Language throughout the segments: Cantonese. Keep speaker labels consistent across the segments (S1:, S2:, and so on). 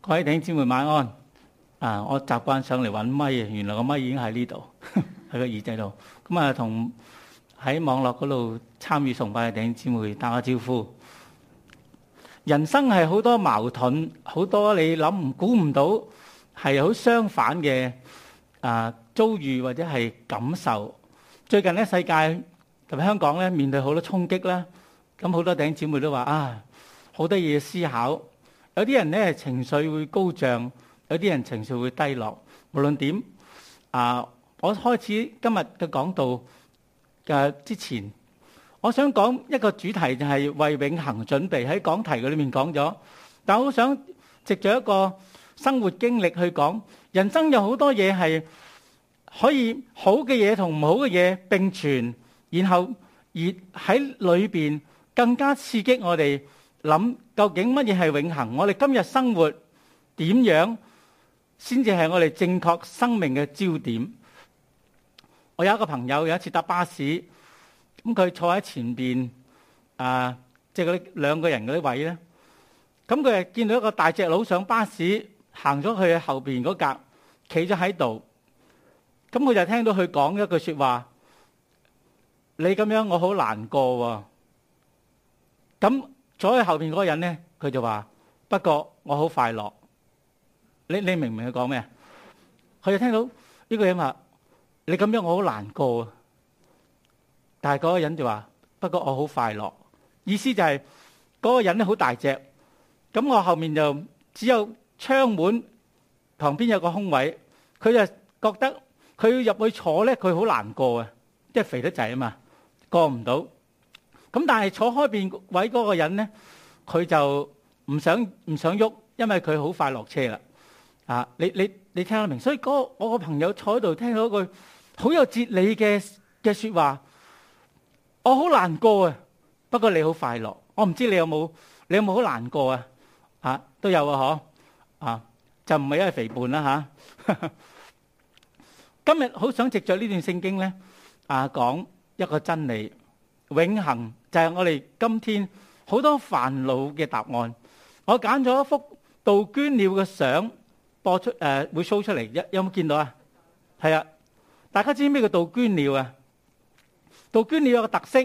S1: 各位弟兄姊妹晚安。我習慣上嚟揾咪啊，原來個咪已經喺呢度，喺個耳仔度。咁啊，同喺網絡嗰度參與崇拜嘅弟兄姊妹打個招呼。人生係好多矛盾，好多你估唔到，係好相反嘅遭遇或者係感受。最近咧，世界特別香港咧，面對好多衝擊啦。咁好多弟兄姊妹都話好多嘢思考。有啲人咧情緒會高漲，有啲人情緒會低落。無論點我開始今日嘅講道嘅之前，我想講一個主題，就係為永恆準備。喺講題嘅裏面講咗，但我好想藉着一個生活經歷去講，人生有好多嘢係可以好嘅嘢同唔好嘅嘢並存，然後而喺裏邊更加刺激我哋諗究竟乜嘢係永恆？我哋今日生活點樣先至係我哋正確生命嘅焦點？我有一個朋友有一次搭巴士，咁佢坐喺前邊即係嗰啲兩個人嗰啲位咧，咁佢係見到一個大隻佬上巴士行咗去後邊嗰格，企咗喺度，咁佢就聽到佢講一句說話：你咁樣我好難過喎。咁坐喺後邊嗰個人咧，佢就話：不過我好快樂。你明唔明佢講咩啊？佢就聽到呢個人話：你咁樣我好難過。但係嗰個人就話：不過我好快樂。意思就係嗰個人咧好大隻，咁我後面就只有窗門旁邊有個空位，佢就覺得佢要入去坐咧，佢好難過啊，即係肥得滯啊嘛，過唔到。咁但係坐開邊位嗰個人咧，佢就唔想喐，因為佢好快落車啦。你聽得明？所以我個朋友坐喺度聽到一句好有哲理嘅說話：我好難過啊，不過你好快樂。我唔知你有冇好難過啊？都有嗬，就唔係因為肥胖啦吓。今日好想藉着呢段聖經咧講一個真理，永恆就係我哋今天好多煩惱嘅答案。我揀咗一幅杜鵑鳥嘅相播出，會 show 出嚟，有冇見到啊？係啊，大家知唔知咩叫杜鵑鳥啊？杜鵑鳥有個特色，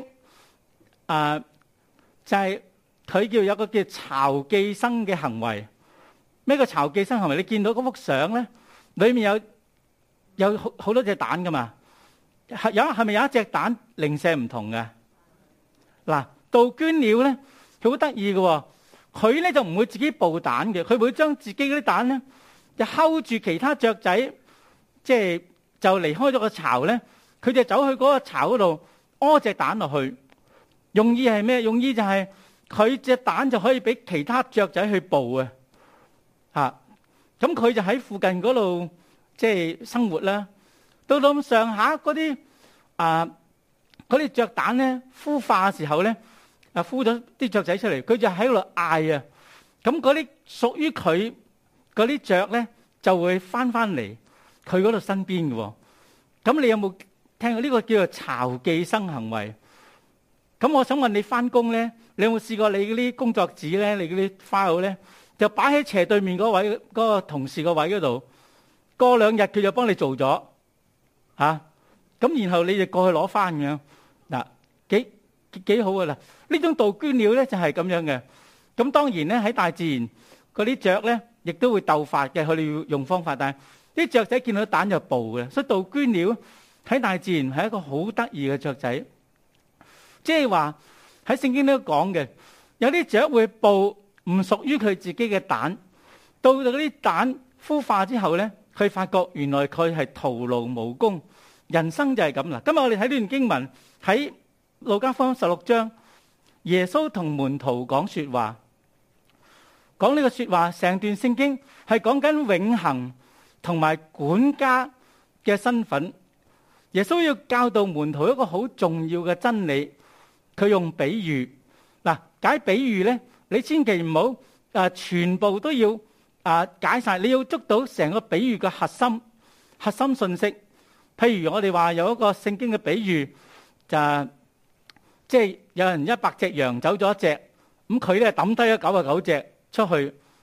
S1: 就係佢有個叫巢寄生嘅行為。咩叫巢寄生行為？你見到嗰幅相咧，裏面有好多隻蛋噶嘛？係咪有一隻蛋零舍唔同嘅？嗱，杜鵑鳥咧，佢好得意嘅，佢咧就唔會自己抱蛋嘅，佢會將自己嗰啲蛋咧就睺住其他雀仔，即係就離開咗個巢咧，佢就走去嗰個巢嗰度屙隻蛋落去。用意係咩？用意就係佢隻蛋就可以俾其他雀仔去捕啊！咁佢就喺附近嗰度即係生活啦。到咁上下嗰啲雀蛋咧孵化嘅時候咧，孵咗啲雀仔出嚟，佢就喺度嗌啊！咁嗰啲屬於佢嗰啲雀咧就會翻嚟佢嗰度身邊嘅。咁你有冇聽過呢個叫做巢寄生行為？咁我想問你翻工咧，你有冇試過你嗰啲工作紙咧，你嗰啲 file 咧，就擺喺斜對面嗰位嗰個同事個位嗰度，過2日佢就幫你做咗咁然後你就過去攞翻咁樣嗱，幾好噶啦！呢種杜鵑鳥咧就係咁樣嘅。咁當然咧喺大自然嗰啲雀咧，亦都會鬥法嘅，佢哋要用方法，但係啲雀仔見到蛋就捕嘅，所以杜鵑鳥喺大自然係一個好得意嘅雀仔。即係話喺聖經都講嘅，有啲雀會捕唔屬於佢自己嘅蛋，到嗰啲蛋孵化之後咧，佢發覺原來佢係徒勞無功。人生就係咁啦。今日我哋睇呢段經文喺路加福音16章，耶穌同門徒講說話，講呢個說話，成段聖經係講緊永恆同埋管家嘅身份。耶穌要教導門徒一個好重要嘅真理，佢用比喻。解比喻咧，你千祈唔好全部都要解晒，你要捉到成個比喻嘅核心信息。譬如我哋話有一個聖經嘅比喻，就即係有人100隻羊走咗一隻，咁佢咧抌低咗99隻出去，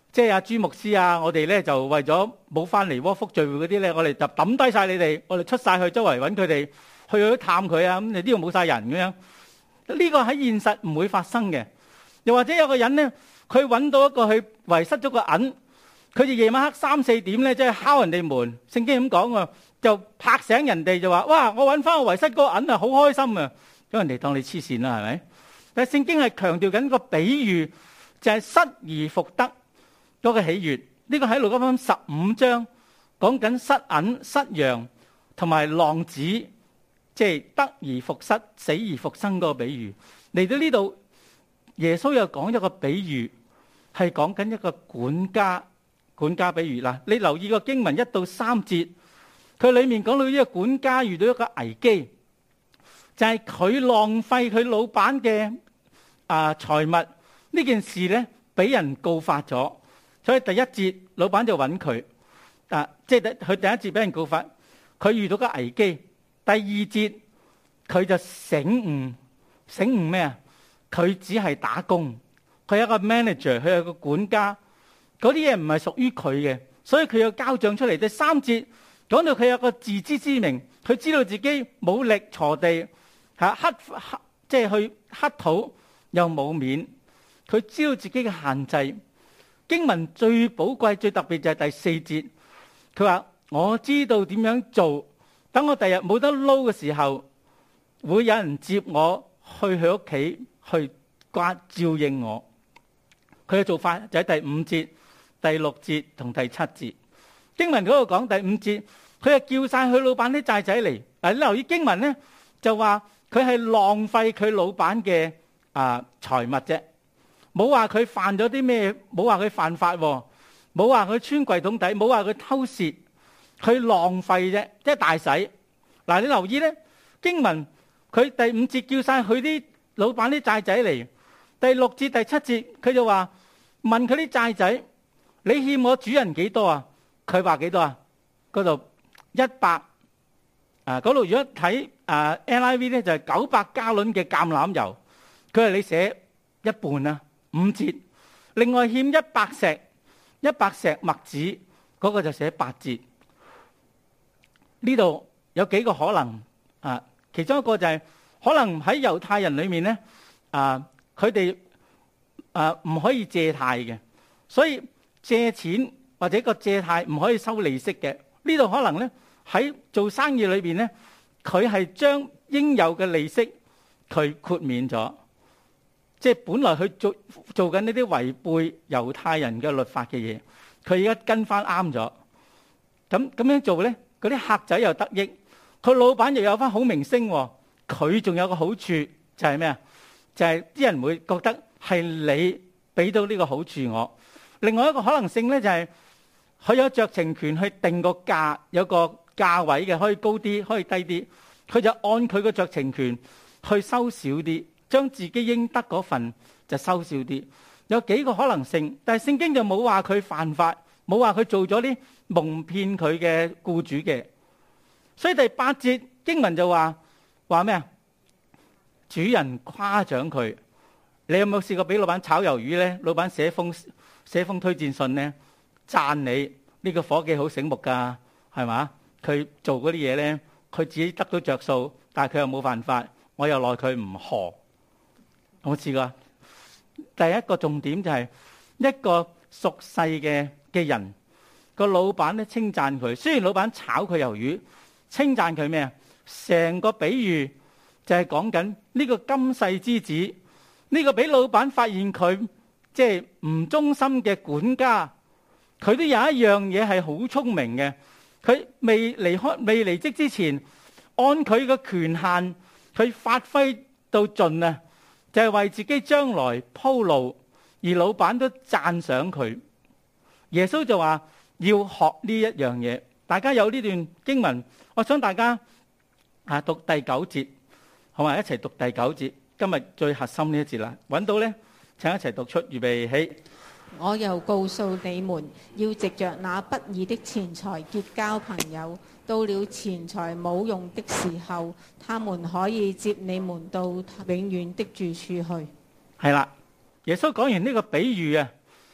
S1: 即係阿朱牧師啊，我哋咧就為咗冇翻嚟窩福聚會嗰啲咧，我哋就抌低晒你哋，我哋出晒去周圍揾佢哋，去探佢啊。咁你呢度冇晒人咁樣，呢個喺現實唔會發生嘅。又或者有個人咧，佢揾到一個佢遺失咗個銀，佢就夜晚黑3、4點咧，即係敲人哋門。聖經咁講啊，就拍醒人哋就話：哇！我揾翻我遺失嗰個銀啊，好開心啊！咁人哋當你黐線啦，係咪？但係聖經係強調緊個比喻，就係失而復得嗰個喜悅。呢個喺路加福音15章講緊失銀、失羊同埋浪子，即係得而復失、死而復生嗰個比喻。嚟到呢度，耶穌又講一個比喻，係講緊一個管家比喻啦。你留意個經文1到3節，佢裏面講到呢個管家遇到一個危機，就係佢浪費佢老闆嘅財物呢件事咧，俾人告發咗。所以第一節老闆就揾佢，即係佢第一節俾人告發，佢遇到個危機。第2節佢就醒悟咩啊？佢只係打工，佢係一個 manager， 佢係個管家，嗰啲嘢唔係屬於佢嘅，所以佢要交賬出嚟。第3節講到佢有個自知之明，佢知道自己冇力鋤地即係去乞討又冇面，佢知道自己嘅限制。經文最寶貴、最特別就係第4節，佢話我知道點樣做，等我第日冇得撈嘅時候，會有人接我去佢屋企去照應我。佢嘅做法就喺第5節、第6節同第7節。經文嗰度講第5節，佢係叫晒佢老闆啲債仔嚟。嗱，你留意經文咧，就話佢係浪費佢老闆嘅財物啫。冇話佢犯咗啲咩，冇話佢犯法，冇話佢穿櫃桶底，冇話佢偷竊，佢浪費啫，即係大洗。嗱，你留意咧，經文佢第5節叫晒佢啲老闆啲債仔嚟，第6節、第7節佢就話問佢啲債仔：你欠我主人幾多啊？佢話幾多啊？嗰度100嗰度如果睇NIV 咧就係900加侖嘅橄欖油，佢話你寫一半啊。5節，另外欠100石麥子，嗰個就寫8節。呢度有幾個可能其中一個就係可能喺猶太人裏面咧佢哋唔可以借貸嘅，所以借錢或者個借貸唔可以收利息嘅。呢度可能咧喺做生意裏邊咧，佢係將應有嘅利息佢豁免咗。即係本來去做緊呢啲違背猶太人嘅律法嘅嘢，佢而家跟翻啱咗。咁樣做咧，嗰啲客仔又得益，佢老闆又有翻好名聲。佢仲有個好處就係咩啊？就係啲人會覺得係你俾到呢個好處我。另外一個可能性咧就係佢有酌情權去定個價，有個價位嘅，可以高啲，可以低啲。佢就按佢個酌情權去收少啲。將自己應得嗰份就收少啲，有幾個可能性，但係聖經就冇話佢犯法，冇話佢做咗啲蒙騙佢嘅僱主嘅。所以第8節經文就話咩啊？主人誇獎佢，你有冇試過俾老闆炒魷魚咧？老闆寫封推薦信咧，讚你呢個伙計好醒目噶，係嘛？佢做嗰啲嘢咧，佢自己得到着數，但係佢又冇犯法，我又奈佢唔何。我試過，第一個重點就係一個屬世嘅人，個老闆咧稱讚佢。雖然老闆炒佢魷魚，稱讚佢咩啊？成個比喻就係講緊呢個今世之子，呢個俾老闆發現佢即係唔忠心嘅管家，佢都有一樣嘢係好聰明嘅。佢未離職之前，按佢嘅權限，佢發揮到盡啊！就係為自己將來鋪路，而老闆都讚賞佢。耶穌就話要學呢一樣嘢。大家有呢段經文，我想大家讀第9節，好嘛？一齊讀第9節。今日最核心呢一節啦，揾到呢，請一齊讀出，預備起。
S2: 我又告訴你們，要藉着那不義的錢財結交朋友，到了錢財冇用的時候，他們可以接你們到永遠的住處去。
S1: 係啦，耶穌講完呢個比喻啊，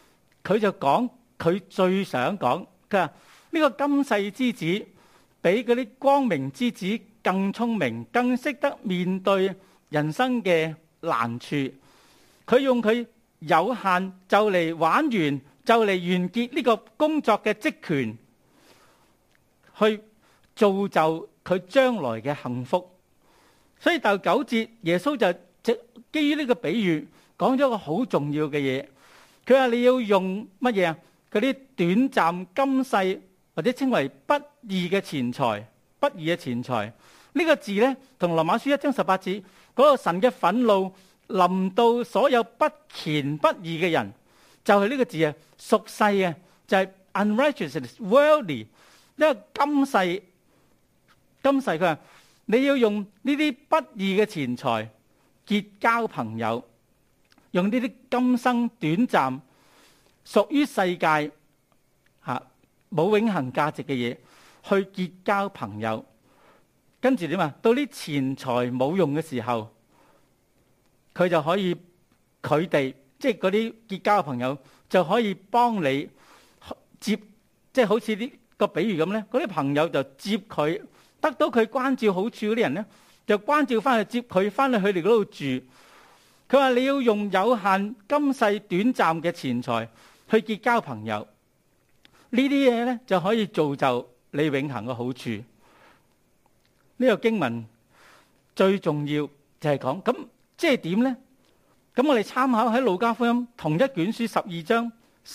S1: 佢就講佢最想講，佢話呢個今世之子比嗰啲光明之子更聰明，更識得面對人生嘅難處。佢用佢有限就嚟玩完就嚟完結呢個工作嘅職權，去造就佢將來嘅幸福。所以第9節耶穌就基於呢個比喻講咗個好重要嘅嘢。佢話你要用乜嘢啊？嗰啲短暫今世或者稱為不義嘅錢財，不義嘅錢財呢個字呢，同羅馬書1章18節嗰個神嘅憤怒臨到所有不虔不義嘅人，就係呢個字啊，屬世嘅就係 unrighteousness worldly。因為今世佢話你要用呢啲不義嘅錢財結交朋友，用呢啲今生短暫屬於世界冇永恆價值嘅嘢去結交朋友。跟住點啊？到啲錢財冇用嘅時候，佢就可以佢哋即係嗰啲結交嘅朋友就可以幫你接，即係好似呢個比喻咁咧。嗰啲朋友就接佢，得到佢關照好處嗰啲人咧，就關照翻去接佢翻去佢哋嗰度住。佢話你要用有限今世短暫嘅錢財去結交朋友，呢啲嘢咧就可以造就你永恆嘅好處。呢個經文最重要就係講咁，即係點呢？咁我哋參考喺路加福音同一卷書12章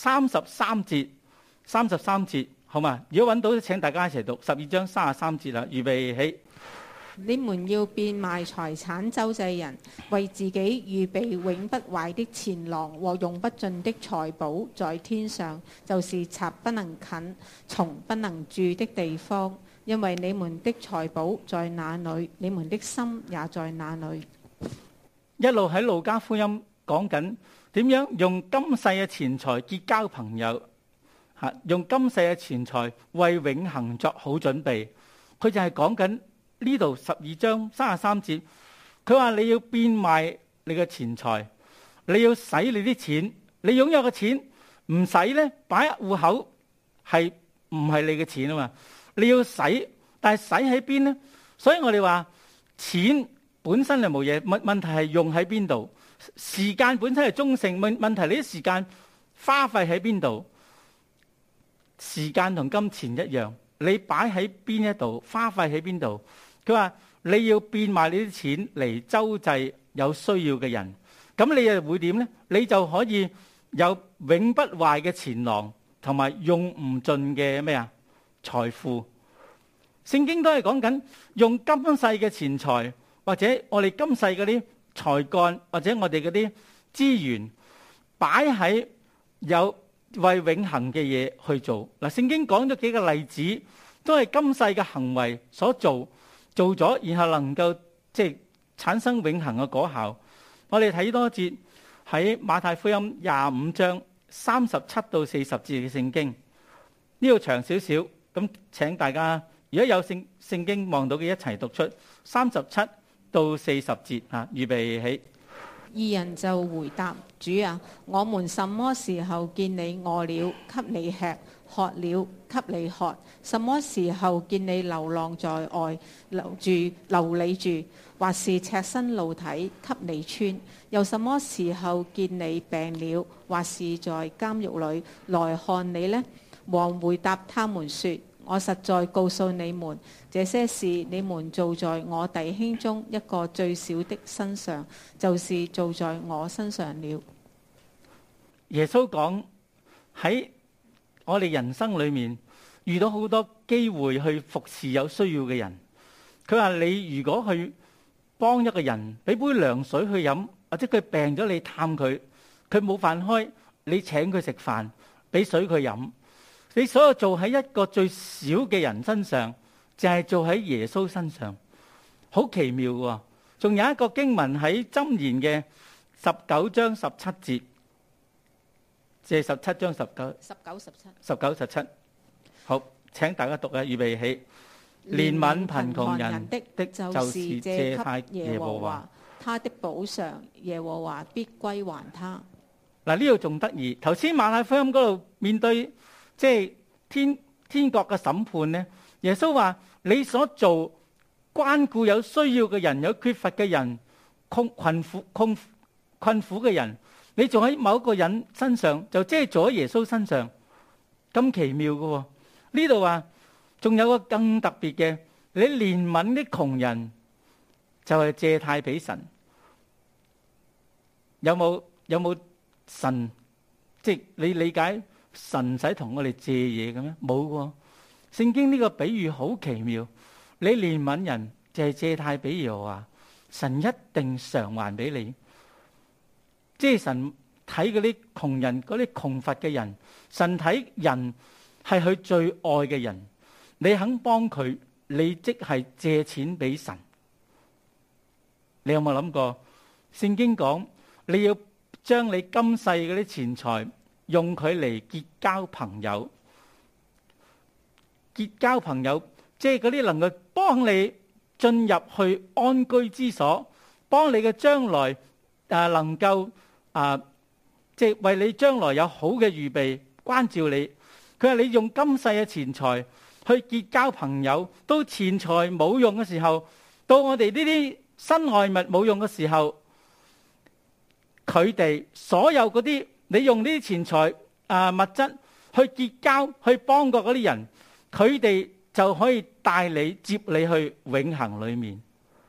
S1: 33節，好嘛？如果揾到，請大家一齊讀12章33節啦。預備起。
S2: 你們要變賣財產周濟人，為自己預備永不壞的錢囊和用不盡的財寶在天上，就是賊不能近，蟲不能蛀的地方。因為你們的財寶在哪裏，你們的心也在哪裏。
S1: 一路喺路加福音講緊點樣用今世嘅錢財結交朋友，用今世嘅錢財為永恆作好準備。佢就係講緊呢度12章33節，佢話你要變賣你嘅錢財，你要使你啲錢，你擁有嘅錢唔使呢擺入戶口，係唔係你嘅錢啊嘛？你要使，但係使喺邊呢？所以我哋話錢本身係冇嘢，問題係用喺邊度。時間本身係中性，問題你啲時間花費喺邊度？時間同金錢一樣，你擺喺邊一度，花費喺邊度？佢話你要變賣你啲錢嚟周濟有需要嘅人，咁你又會點呢？你就可以有永不壞嘅錢囊，同埋用唔盡嘅咩啊？財富。聖經都係講緊用今世嘅錢財，或者我哋今世嗰啲才幹，或者我哋嗰啲資源擺喺有為永恆嘅嘢去做。嗱，聖經講咗幾個例子，都係今世嘅行為所做咗，然後能夠即係產生永恆嘅果效。我哋睇多節喺馬太福音25章37到40節嘅聖經，呢度長少少。咁請大家如果有聖經望到嘅一齊讀出37到40節啊，預備起。
S2: 二人就回答：主啊，我們什麼時候見你餓了，給你吃；渴了，給你喝？什麼時候見你流浪在外，留你住？或是赤身露體，給你穿？又什麼時候見你病了，或是在監獄裏來看你呢？王回答他們說：我實在告訴你們，這些事你們做在我弟兄中一個最小的身上，就是做在我身上了。
S1: 耶穌講喺我哋人生裏面遇到好多機會去服侍有需要嘅人。佢話你如果去幫一個人，俾杯涼水去飲，或者佢病咗你探佢，佢冇飯開，你請佢食飯，俾水佢飲。你所有做喺一個最小嘅人身上，就係做喺耶穌身上，好奇妙喎。仲有一個經文喺箴言嘅19章17節，即係17章19 17。好，請大家讀啊，預備起。憐憫貧窮人的，就是借給耶和華，他的補償耶和華必歸還他。 嗱，呢度仲得意。頭先馬太福音嗰度面對即係天國嘅審判咧，耶穌話你所做關顧有需要嘅人、有缺乏嘅人、困苦嘅人，你仲喺某一個人身上，就即係做喺耶穌身上，咁奇妙嘅喎。呢度話仲有個更特別嘅，你憐憫啲窮人，就係借貸俾神。有冇神？即係你理解神使同我哋借嘢嘅咩？冇喎。聖經呢個比喻好奇妙。你憐憫人就係借貸俾耶和華，神一定償還俾你。即係神睇嗰啲窮人、嗰啲窮乏嘅人，神睇人係佢最愛嘅人。你肯幫佢，你即係借錢俾神。你有冇諗過？聖經講你要將你今世嗰啲錢財用佢嚟結交朋友，結交朋友，即係嗰啲能夠幫你進入去安居之所，幫你嘅將來能夠即係為你將來有好嘅預備，關照你。佢話你用今世嘅錢財去結交朋友，到錢財冇用嘅時候，到我哋呢啲身外物冇用嘅時候，佢哋所有嗰啲你用呢啲錢財物質去結交去幫過嗰啲人，佢哋就可以帶你接你去永恆裏面。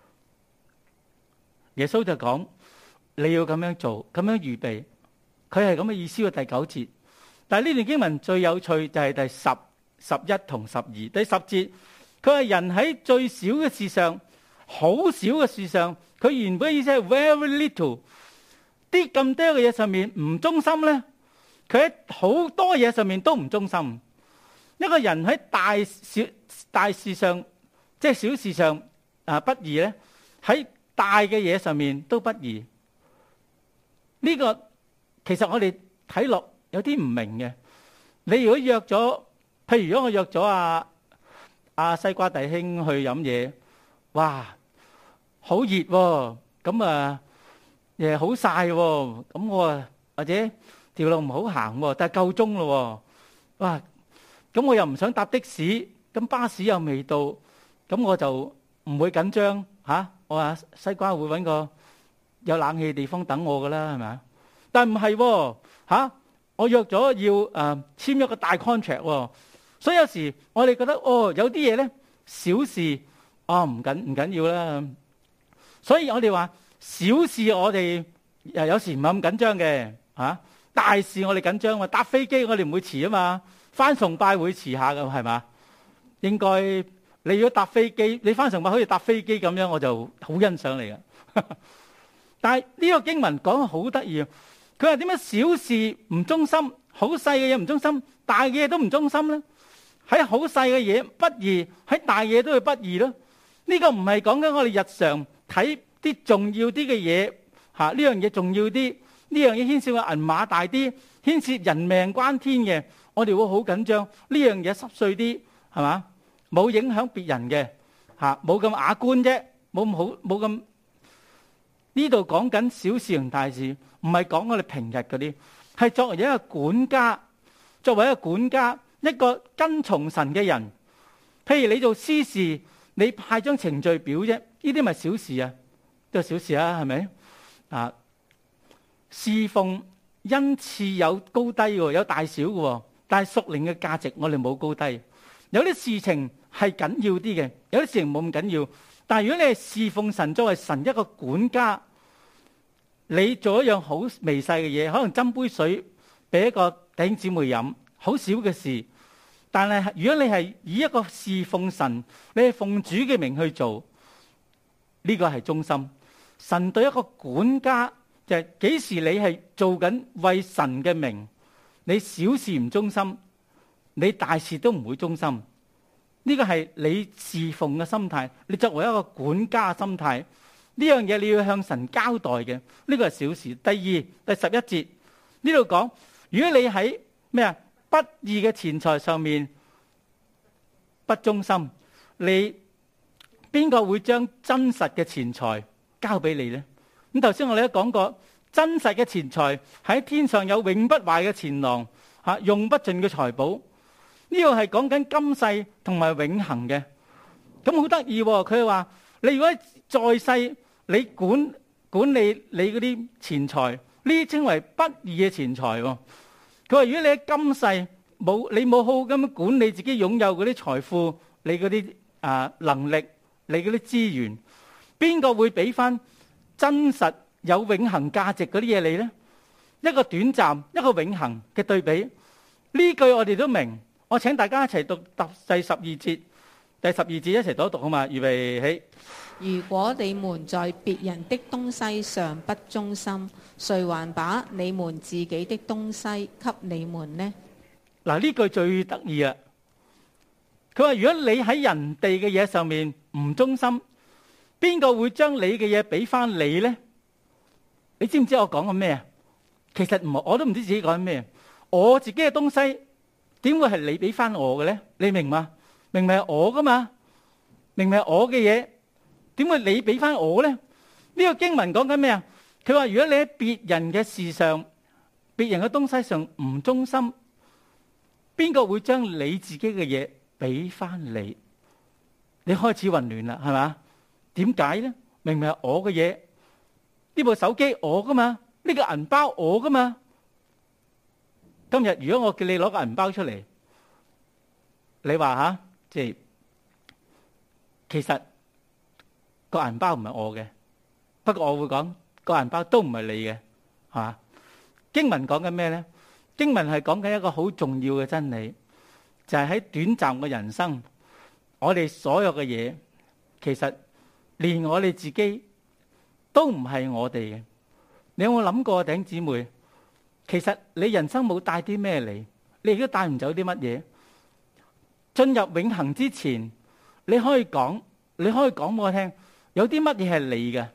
S1: 耶穌就講你要咁樣做，咁樣預備，佢係咁嘅意思喎。第9節，但係呢段經文最有趣就係第10、11同12。第10節，佢係人喺最少嘅事上，好少嘅事上，佢原本意思係 very little， 啲咁多嘅嘢上面唔忠心咧，佢喺好多嘢上面都唔忠心。一個人喺大事上，即係小事上不義咧，喺大嘅嘢上面都不義。呢個其實我哋睇落有啲唔明嘅。你如果約咗，譬如如果我約咗阿西瓜弟兄去飲嘢，哇，好熱喎，咁好曬喎，咁我或者條路唔好行喎，但係夠鐘咯喎，哇，咁我又唔想搭的士，咁巴士又未到，咁我就唔會緊張嚇。我話西瓜會揾個有冷氣嘅地方等我噶啦，係咪啊？但唔係喎嚇，我約咗要簽一個大 contract 喎，所以有時我哋覺得有啲嘢咧小事唔緊要啦。所以我哋話小事我哋有時唔係咁緊張嘅嚇，大事我哋緊張。搭飛機我哋唔會遲啊嘛，返崇拜會遲下噶係嘛？應該你如果搭飛機，你返崇拜好似搭飛機咁樣，我就好欣賞你嘅。但係呢個經文講得好得意，佢話點解小事唔忠心，好細嘅嘢唔忠心，大嘅嘢都唔忠心咧？喺好細嘅嘢不義，喺大嘢都會不義咯。呢個唔係講緊我哋日常睇啲重要啲嘅嘢，呢樣嘢重要啲，呢樣嘢牽涉嘅銀碼大啲，牽涉人命關天嘅，我哋會好緊張。呢樣嘢濕碎啲，係嘛？冇影響別人嘅，冇咁雅觀啫，冇咁。呢度講緊小事同大事，唔係講我哋平日嗰啲，係作為一個管家，一個跟從神嘅人。譬如你做私事，你派張程序表啫，呢啲咪小事啊，都係小事啊，係咪？侍奉因此有高低喎，有大小嘅，但係屬靈嘅價值我哋冇高低。有啲事情係緊要啲嘅，有啲事情冇咁緊要。但係如果你係侍奉神，作為神一個管家，你做一樣好微細嘅嘢，可能斟杯水俾一個弟兄姊妹飲，好少嘅事。但係如果你係以一個侍奉神，你係奉主嘅名去做，呢個係忠心。神對一個管家就係幾時你係做緊為神嘅名，你小事唔忠心，你大事都唔會忠心。呢個係你侍奉嘅心態，你作為一個管家嘅心態，呢樣嘢你要向神交代嘅，呢個係小事。第二，第11節呢度講，如果你喺不義嘅錢財上面不忠心，你邊個會將真實嘅錢財交俾你呢？咁頭先我哋都講過， 真實嘅錢財，喺天上有永不壞嘅錢囊，用不盡嘅財寶。呢個係講緊今世同埋永恆嘅。咁好得意喎！佢話你如果在世，你管理你嗰啲錢財，呢啲稱為不義嘅錢財喎。佢話如果你喺今世你冇好好咁管理自己擁有嗰啲財富，你嗰啲能力，你嗰啲資源，邊個會俾翻真實有永恆價值嗰啲嘢你呢？一個短暫，一個永恆嘅對比。呢句我哋都明。我請大家一齊讀第12節，第12節一齊讀一讀好嘛？預備起。
S2: 如果你們在別人的東西上不忠心，誰還把你們自己的東西給你們呢？
S1: 嗱，呢句最得意啊！佢話如果你喺人哋嘅嘢上面唔忠心，邊個會將你嘅嘢俾翻你呢？你知唔知我講緊咩啊？其實唔係，我都唔知自己講緊咩。我自己嘅東西點會係你俾翻我嘅呢？你明嘛？明明係我噶嘛？明明係我嘅嘢，點會你俾翻我呢？呢個經文講緊咩啊？佢話如果你喺別人嘅事上、別人嘅東西上唔忠心，邊個會將你自己嘅嘢俾翻你？你開始混亂啦，係嘛？點解呢？明明係我嘅嘢，呢部手機我噶嘛，呢個銀包我噶嘛。今日如果我叫你攞個銀包出嚟，你話即係其實個銀包唔係我嘅，不過我會講個銀包都唔係你嘅，係嘛？經文講緊咩呢？經文係講緊一個好重要嘅真理，就係喺短暫嘅人生，我哋所有嘅嘢，其實連我哋自己都唔係我哋嘅。你有冇諗過，弟兄姊妹？其實你人生冇帶啲咩嚟，你亦都帶唔走啲乜嘢。進入永恆之前，你可以講俾我聽，有啲乜嘢係你嘅。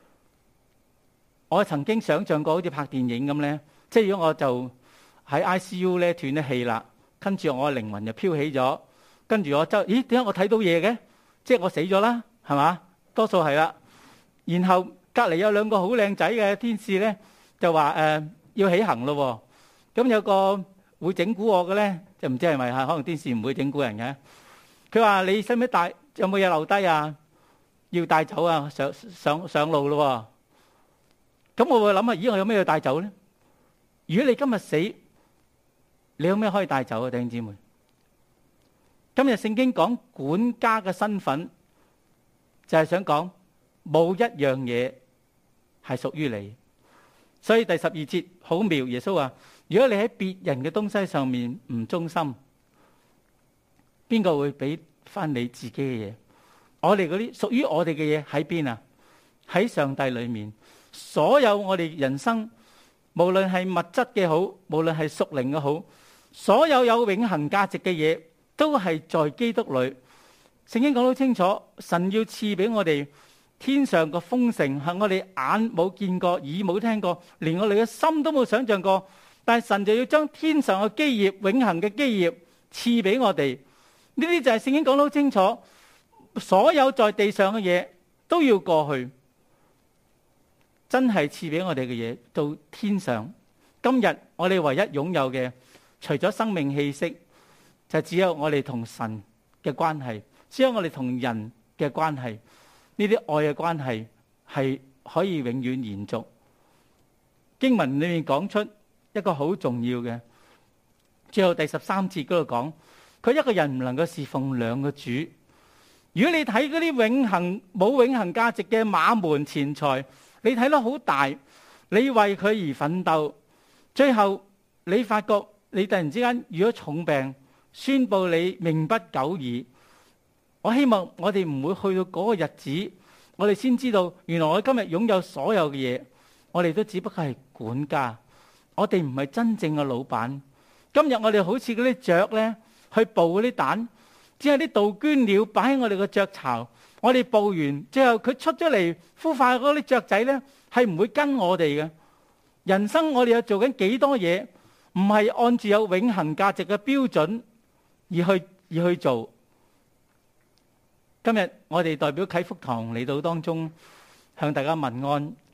S1: 我曾經想象過好似拍電影咁咧，即係如果我就喺 ICU 咧斷咗氣啦，跟住我嘅靈魂就飄起咗，跟住我點解我睇到嘢嘅？即係我死咗啦，係嘛？多數係啦。然後隔離有兩個好靚仔嘅天使咧，就話要起行咯。咁有個會整蠱我嘅咧，就唔知係咪可能天使唔會整蠱人嘅。佢話你使唔使帶？有冇嘢留低啊？要帶走啊！上路咯。咁我會諗下，咦，我有咩要帶走咧？如果你今日死，你有咩可以帶走啊？弟兄姊妹，今日聖經講管家嘅身份，就係想講冇一樣嘢係屬於你。所以第12節好妙，耶穌話：如果你喺別人嘅東西上面唔忠心，邊個會俾翻你自己嘅嘢？我哋嗰啲屬於我哋嘅嘢喺邊啊？喺上帝裏面。所有我哋人生，無論係物質嘅好，無論係屬靈嘅好，所有有永恆價值嘅嘢，都係在基督裏。聖經講得清楚，神要賜俾我哋天上嘅豐盛，係我哋眼冇見過，耳冇聽過，連我哋嘅心都冇想象過。但係神就要將天上嘅基業、永恆嘅基業賜俾我哋。呢啲就係聖經講得清楚，所有在地上嘅嘢都要過去。真係賜俾我哋嘅嘢到天上。今日我哋唯一擁有嘅，除咗生命氣息，就只有我哋同神嘅關係，只有我哋同人嘅關係。呢啲愛嘅關係係可以永遠延續。經文裏面講出一個好重要嘅，最後第13節嗰度講，佢一個人唔能夠侍奉兩個主。如果你睇嗰啲冇永恆價值嘅馬門錢財，你睇得好大，你為佢而奮鬥，最後你發覺你突然之間遇咗重病，宣布你命不久矣。我希望我哋唔會去到嗰個日子，我哋先知道原來我今日擁有所有嘅嘢，我哋都只不過係管家，我哋唔係真正嘅老闆。今日我哋好似嗰啲雀咧，去捕嗰啲蛋，只係啲杜鵑鳥擺喺我哋個雀巢。我哋捕完，最後佢出咗嚟孵化嗰啲雀仔咧，係唔會跟我哋嘅。人生我哋又做緊幾多嘢，唔係按住有永恆價值嘅標準而去做。今日我哋代表啟福堂嚟到當中向大家問安，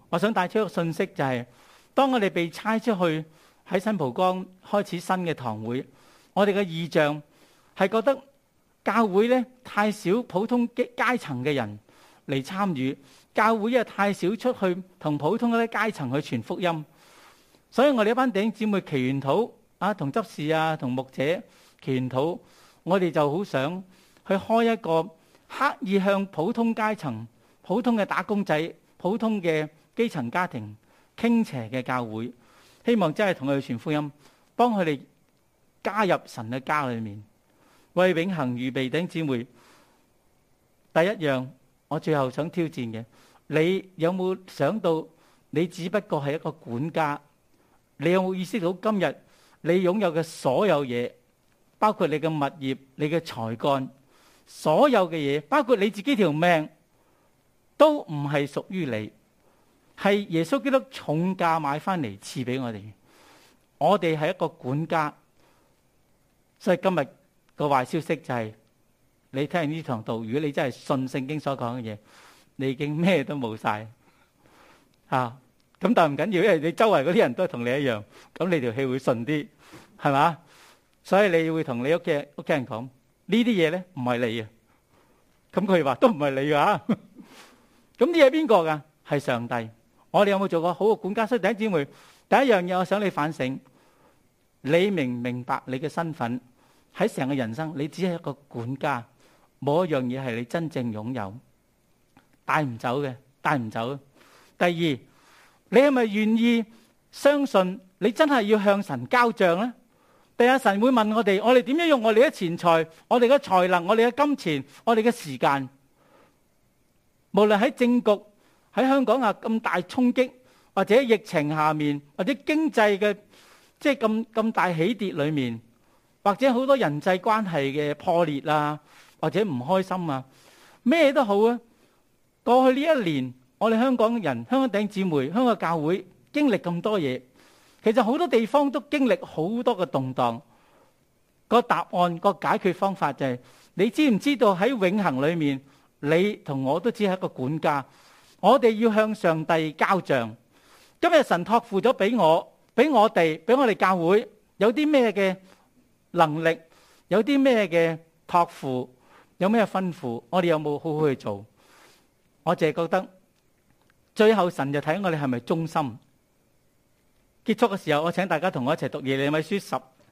S1: 我想帶出一個信息，就係當我哋被差出去喺新蒲崗開始新嘅堂會，我哋嘅異象係覺得教會呢太少普通階層嘅人嚟參與，教會又太少出去同普通嗰啲階層去傳福音，所以我哋一班弟兄姊妹祈願禱啊，同執事啊，同牧者祈願禱，我哋就好想去開一個刻意向普通階層、普通嘅打工仔、普通嘅基層家庭傾斜嘅教會，希望真係同佢哋傳福音，幫佢哋加入神嘅家裏面，為永恆預備。弟兄姊妹，第一樣我最後想挑戰嘅，你有冇想到你只不過係一個管家？你有冇意識到今日你擁有嘅所有嘢，包括你嘅物業、你嘅才幹，所有嘅嘢，包括你自己條命，都唔係屬於你，係耶穌基督重價買翻嚟賜俾我哋。我哋係一個管家，所以今日個壞消息就係，你聽完呢堂道，如果你真係信聖經所講嘅嘢，你已經咩都冇晒啊！咁但係唔緊要，因為你周圍嗰啲人都係同你一樣，咁你條氣會順啲，係嘛？所以你會同你屋企人講呢啲嘢咧，唔係你嘅。咁佢話都唔係你噶，咁呢係邊個噶？係上帝。我哋有冇做過好嘅管家？所以弟兄姊妹，第一樣嘢我想你反省，你明唔明白你嘅身份？喺成個人生，你只係一個管家，冇一樣嘢係你真正擁有，帶唔走嘅，帶唔走。第二，你係咪願意相信你真係要向神交賬呢？第日神會問我哋點樣用我哋嘅錢財、我哋嘅才能、我哋嘅金錢、我哋嘅時間，無論喺政局喺香港啊咁大衝擊，或者疫情下面，或者經濟嘅即係咁大起跌裏面，或者好多人際關係嘅破裂啊，或者唔開心啊，咩都好啊。過去呢一年，我哋香港人、香港弟兄姊妹、香港教會經歷咁多嘢，其實好多地方都經歷好多嘅動盪。個答案、個解決方法就係，你知唔知道喺永恆裏面，你同我都只係一個管家，我哋要向上帝交賬。今日神託付咗俾我哋教會有啲咩嘅能力，有啲咩嘅託付，有咩吩咐，我哋有冇好好去做？我淨係覺得最後神就睇我哋係咪忠心。結束嘅時候，我請大家同我一齊讀耶利米書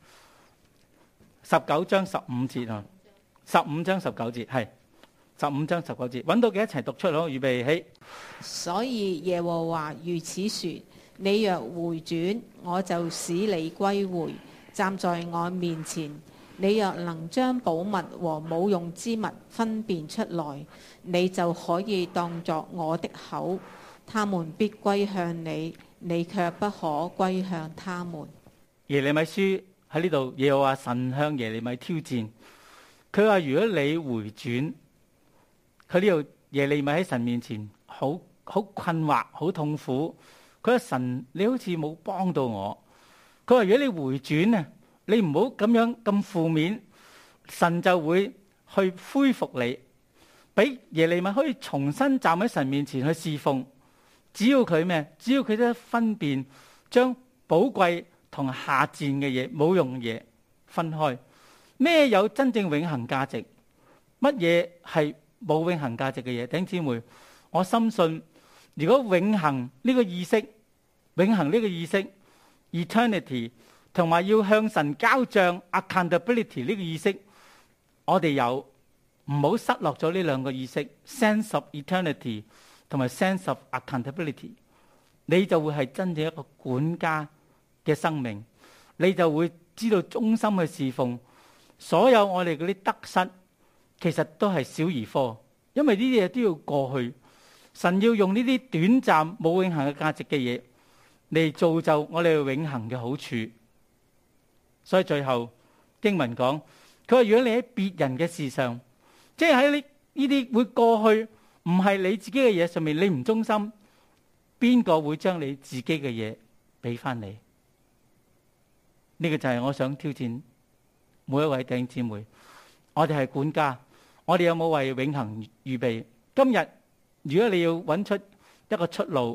S1: 19章15節啊，15章19節係15章19節，揾到嘅一齊讀出咯，預備起。
S2: 所以耶和華如此說：你若回轉，我就使你歸回，站在我面前。你若能將寶物和冇用之物分辨出來，你就可以當作我的口，他們必歸向你，你卻不可歸向他們。
S1: 耶利米書喺呢度，耶和華神向耶利米挑戰，佢話如果你回轉，佢呢度耶利米喺神面前好困惑、好痛苦。佢話神，你好似冇幫到我。佢話如果你回轉啊，你唔好咁樣咁負面，神就會去恢復你，俾耶利米可以重新站喺神面前去侍奉。只要佢咩？只要佢都分辨，將寶貴同下賤嘅嘢、冇用嘅嘢分開。咩有真正永恆價值？乜嘢係冇永恆價值嘅嘢？弟兄姊妹，我深信，如果永恆呢個意識，永恆呢個意識 eternity 同埋要向神交賬 accountability 呢個意識，我哋有，唔好失落咗呢兩個意識 sense of eternity 同埋 sense of accountability， 你就會係真正一個管家嘅生命，你就會知道忠心去侍奉。所有我哋嗰啲得失其實都係小兒科，因為呢啲嘢都要過去。神要用呢啲短暫冇永恆嘅價值嘅嘢嚟造就我哋永恆嘅好處。所以最後經文講，佢話如果你喺別人嘅事上，即係喺呢啲會過去唔係你自己嘅嘢上面，你唔忠心，邊個會將你自己嘅嘢俾翻你？呢個就係我想挑戰每一位弟兄姊妹。我哋係管家，我哋有冇為永恆預備？今日如果你要揾出一個出路，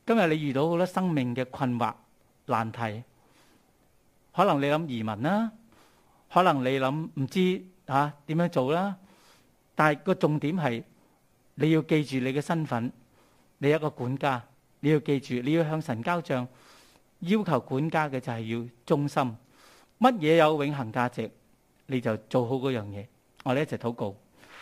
S1: 今日你遇到好多生命嘅困惑難題，可能你諗移民啦，可能你諗唔知點樣做啦，但係個重點係你要記住你嘅身份，你係一個管家，你要記住你要向神交賬，要求管家嘅就係要忠心，乜嘢有永恆價值你就做好嗰樣嘢。我哋一齊禱告。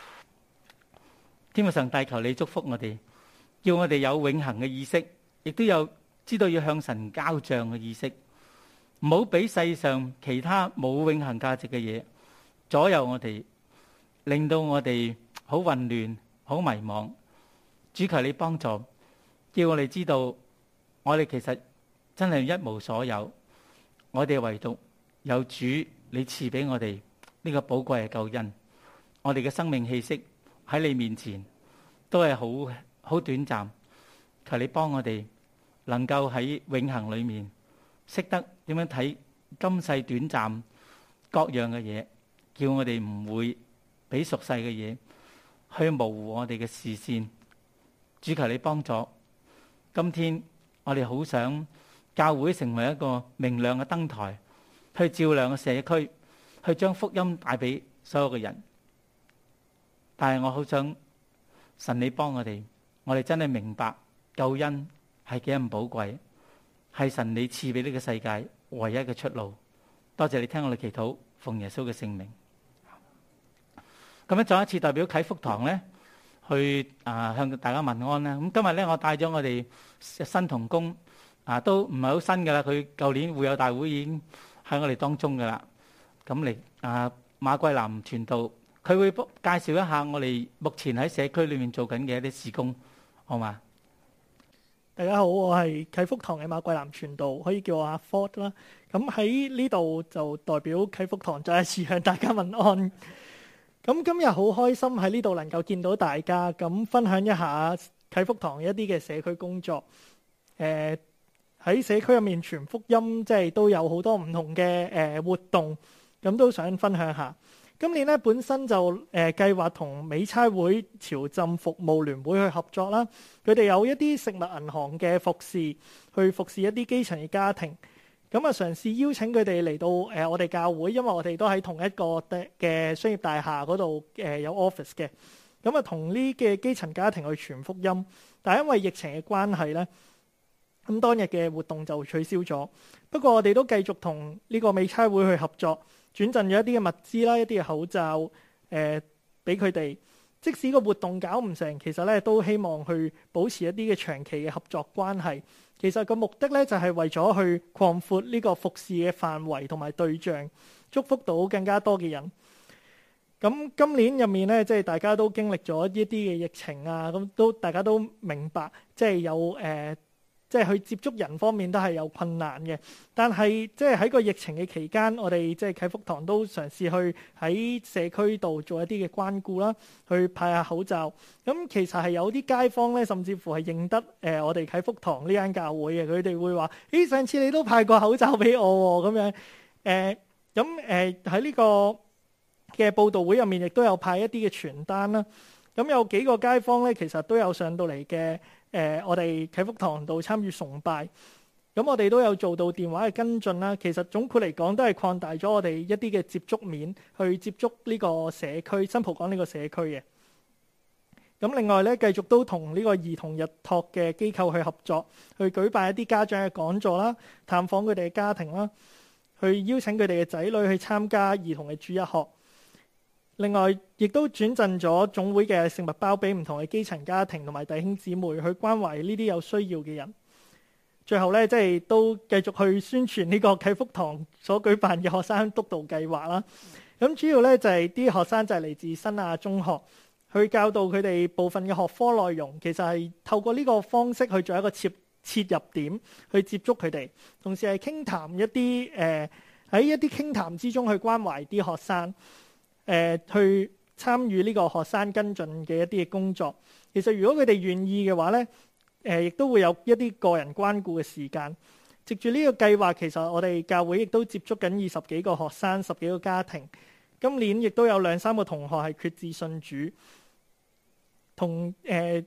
S1: 天父上帝，求你祝福我哋，叫我哋有永恆嘅意識，亦都有知道要向神交賬嘅意識，唔好俾世上其他冇永恆價值嘅嘢左右我哋，令到我哋好混亂、好迷茫。主，求你幫助，叫我哋知道我哋其實真係一無所有，我哋唯獨有主你賜俾我哋呢個寶貴嘅救恩。我哋嘅生命氣息喺你面前都係好短暫，求你幫我哋能夠喺永恆裏面識得點樣睇今世短暫各樣嘅嘢，叫我哋唔會俾俗世嘅嘢去模糊我哋嘅視線。主，求你幫助，今天我哋好想教會成為一個明亮嘅燈台，去照亮個社區，去將福音帶俾所有嘅人。但係我好想神你幫我哋真係明白救恩係幾咁寶貴，係神你賜俾呢個世界唯一嘅出路。多謝你聽我哋祈禱，奉耶穌嘅聖名。咁樣再一次代表啟福堂呢，去向大家問安啦。咁今日呢，我帶咗我哋新同工都唔係好新噶啦，佢舊年會友大會已經喺我哋當中噶啦。咁嚟馬桂南傳道，佢會介紹一下我哋目前喺社區裏面做緊嘅一啲事工，好嘛？
S3: 大家好，我係啟福堂嘅馬桂南傳道，可以叫我阿 Ford 啦。咁喺呢度就代表啟福堂再一次向大家問安。咁今日好開心喺呢度能夠見到大家，咁分享一下啟福堂一啲嘅社區工作。喺社區入面傳福音，即係都有好多唔同嘅活動，咁都想分享下。今年咧本身就計劃同美差會潮浸服務聯會去合作啦，佢哋有一啲食物銀行嘅服侍，去服侍一啲基層嘅家庭。咁嘗試邀請佢哋嚟到我哋教會，因為我哋都喺同一個嘅商業大廈嗰度有 office 嘅。咁同呢嘅基層家庭去傳福音，但係因為疫情嘅關係咧，咁當日嘅活動就取消咗。不過我哋都繼續同呢個美差會去合作。轉贈咗一啲嘅物資啦，一啲嘅口罩，俾佢哋。即使個活動搞唔成，其實咧都希望去保持一啲嘅長期嘅合作關係。其實個目的咧就係為咗去擴闊呢個服侍嘅範圍同埋對象，祝福到更加多嘅人。咁今年入面咧，即係大家都經歷咗一啲嘅疫情啊，咁大家都明白，即係有即係去接觸人方面都係有困難嘅，但係即係喺個疫情嘅期間，我哋即係啟福堂都嘗試去喺社區度做一啲嘅關顧啦，去派下口罩。咁其實係有啲街坊咧，甚至乎係認得我哋啟福堂呢間教會嘅，佢哋會話：咦，上次你都派過口罩俾我喎，咁樣。喺呢個嘅報道會入面，亦都有派一啲嘅傳單啦。咁有幾個街坊咧，其實都有上到嚟嘅。我哋啟福堂度參與崇拜，咁我哋都有做到電話嘅跟進啦。其實總括嚟講，都係擴大咗我哋一啲嘅接觸面，去接觸呢個社區新蒲崗呢個社區嘅。咁另外咧，繼續都同呢個兒童日託嘅機構去合作，去舉辦一啲家長嘅講座啦，探訪佢哋嘅家庭啦，去邀請佢哋嘅仔女去參加兒童嘅主日學。另外，亦都轉贈咗總會嘅食物包俾唔同嘅基層家庭同埋弟兄姊妹，去關懷呢啲有需要嘅人。最後咧，即係都繼續去宣傳呢個啟福堂所舉辦嘅學生督導計劃啦。咁主要咧就係啲學生就係嚟自新亞中學，去教導佢哋部分嘅學科內容。其實係透過呢個方式去做一個切入點，去接觸佢哋，同時係傾談一啲喺一啲傾談之中去關懷啲學生。去參與呢個學生跟進嘅一啲嘅工作。其實如果佢哋願意嘅話呢，亦都會有一啲個人關顧嘅時間。藉住呢個計劃，其實我哋教會亦都接觸緊20幾個學生、10幾個家庭。今年亦都有2-3個同學係決志信主。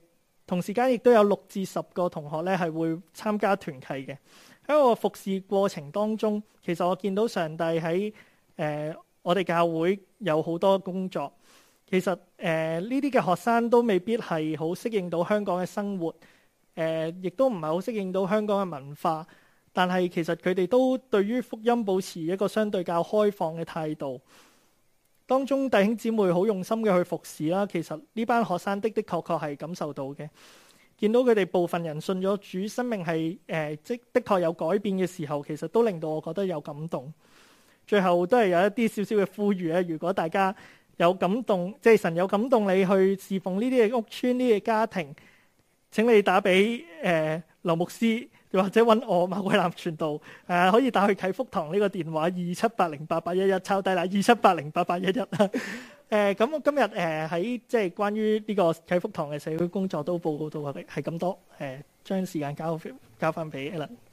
S3: 同時間亦都有6至10個同學咧係會參加團契嘅。喺個服侍過程當中，其實我見到上帝喺我哋教會有好多工作。其實呢啲嘅學生都未必係好適應到香港嘅生活，亦都唔係好適應到香港嘅文化。但係其實佢哋都對於福音保持一個相對較開放嘅態度。當中弟兄姊妹好用心嘅去服侍啦。其實呢班學生的確係感受到嘅。見到佢哋部分人信咗主，生命係即的確有改變嘅時候，其實都令到我覺得有感動。最後都係有一啲少少嘅呼籲咧。如果大家有感動，即係神有感動你去侍奉呢啲嘅屋邨、呢啲嘅家庭，請你打俾劉牧師，或者揾我馬桂南傳道，可以打去啟福堂呢個電話27808811，抄低啦27808811。咁我今日喺即係關於呢個啟福堂嘅社會工作都報告到係咁多，將時間交翻俾 Alan。